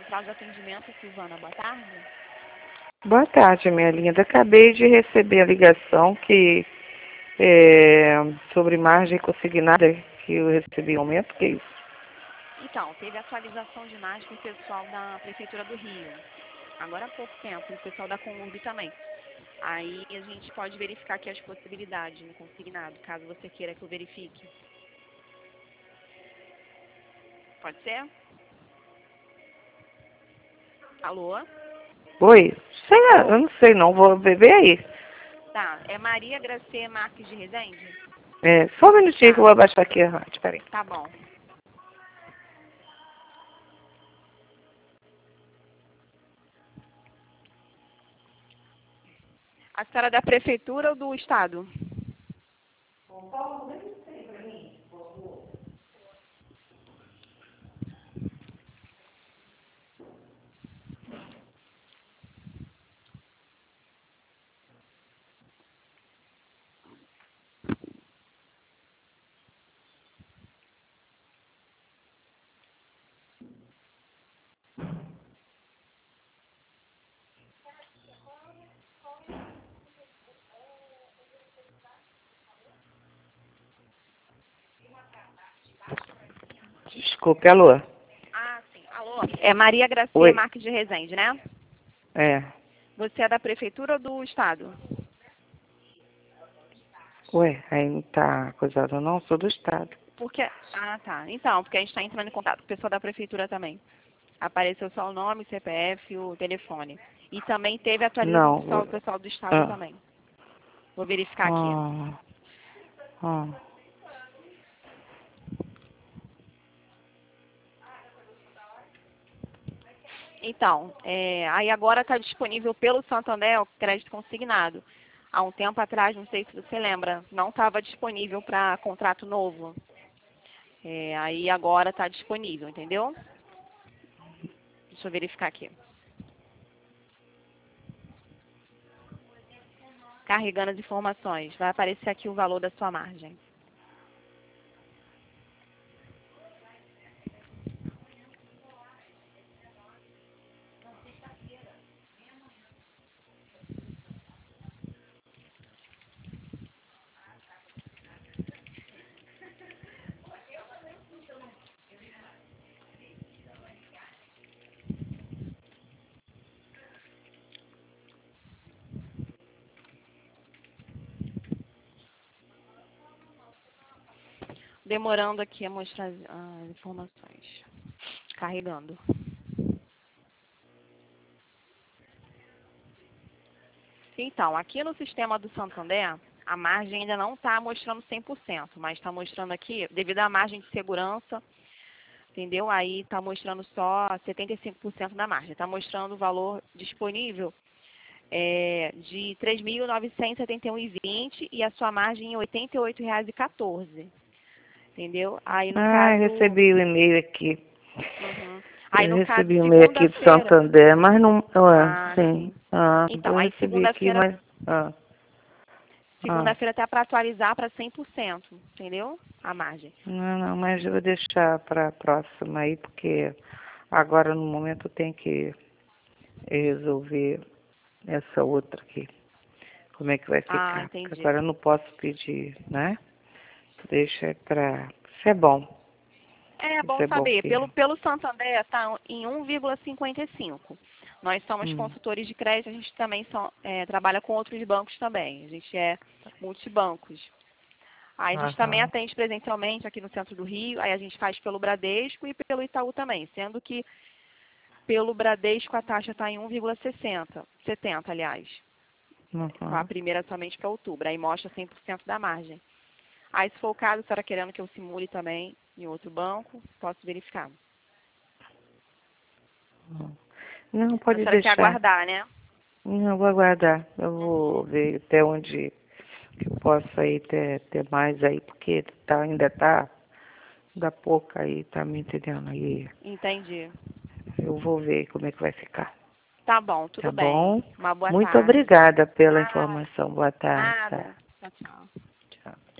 Central de Atendimento, Silvana, boa tarde. Boa tarde, minha linda. Acabei de receber a ligação sobre margem consignada que eu recebi aumento, que é isso? Então, teve atualização de imagem com o pessoal da Prefeitura do Rio. Agora há pouco tempo, e o pessoal da Comurb também. Aí a gente pode verificar aqui as possibilidades no consignado, caso você queira que eu verifique. Pode ser? Alô? Oi? Sei lá, eu não sei não, vou ver aí. Tá, é Maria Gracê Marques de Rezende? Só um minutinho que eu vou abaixar aqui a rádio, peraí. Tá bom. A senhora é da Prefeitura ou do Estado? Desculpe, alô? Ah, sim. Alô? É Maria Gracê Oi. Marques de Rezende, né? É. Você é da Prefeitura ou do Estado? Ué, aí não tá coisado não, sou do estado. Porque... Ah, tá. Então, porque a gente está entrando em contato com o pessoal da Prefeitura também. Apareceu só o nome, CPF, o telefone. E também teve atualização Não. do pessoal do Estado Ah, também. Vou verificar aqui. ah, ah. Então, aí agora está disponível pelo Santander o crédito consignado. Há um tempo atrás, não sei se você lembra, não estava disponível para contrato novo. Aí agora está disponível, entendeu? Deixa eu verificar aqui. Carregando as informações. Vai aparecer aqui o valor da sua margem. Demorando aqui a mostrar as informações. Carregando. Então, aqui no sistema do Santander, a margem ainda não está mostrando 100%, mas está mostrando aqui, devido à margem de segurança, entendeu? Aí está mostrando só 75% da margem. Está mostrando o valor disponível de R$ 3.971,20 e a sua margem em R$ 88,14. Entendeu? Aí no caso... Recebi o e-mail aqui. Uhum. Aí Eu no caso, recebi o e-mail aqui do segunda-feira... Santander, mas não... sim. Sim. Eu Então, aí recebi aqui, segunda-feira... mas... Segunda-feira tá para atualizar para 100%, entendeu? A margem. Não, mas eu vou deixar para a próxima aí, porque agora no momento eu tenho que resolver essa outra aqui. Como é que vai Ah, ficar? Porque entendi. agora eu não posso pedir, né? Deixa para... Isso é bom. É Isso bom é bom saber. que... Pelo Santander está em 1,55. Nós somos consultores de crédito, a gente também trabalha com outros bancos também. A gente é multibancos. Aí a gente também atende presencialmente aqui no centro do Rio, aí a gente faz pelo Bradesco e pelo Itaú também, sendo que pelo Bradesco a taxa está em 1,60, 70, aliás. Com a primeira somente para outubro, aí mostra 100% da margem. Aí, se for o caso, a senhora querendo que eu simule também em outro banco, posso verificar. Não, A pode senhora quer deixar. aguardar, né? Não, vou aguardar. Eu vou ver até onde que eu posso aí ter mais aí, porque ainda tá, dá pouco aí, tá me entendendo? Aí Entendi. eu vou ver como é que vai ficar. Tá bom, tudo Tá bem. bom? Uma boa Muito tarde. obrigada pela Nada, informação. Boa tarde. Tá. nada. Tchau, tchau. Tchau.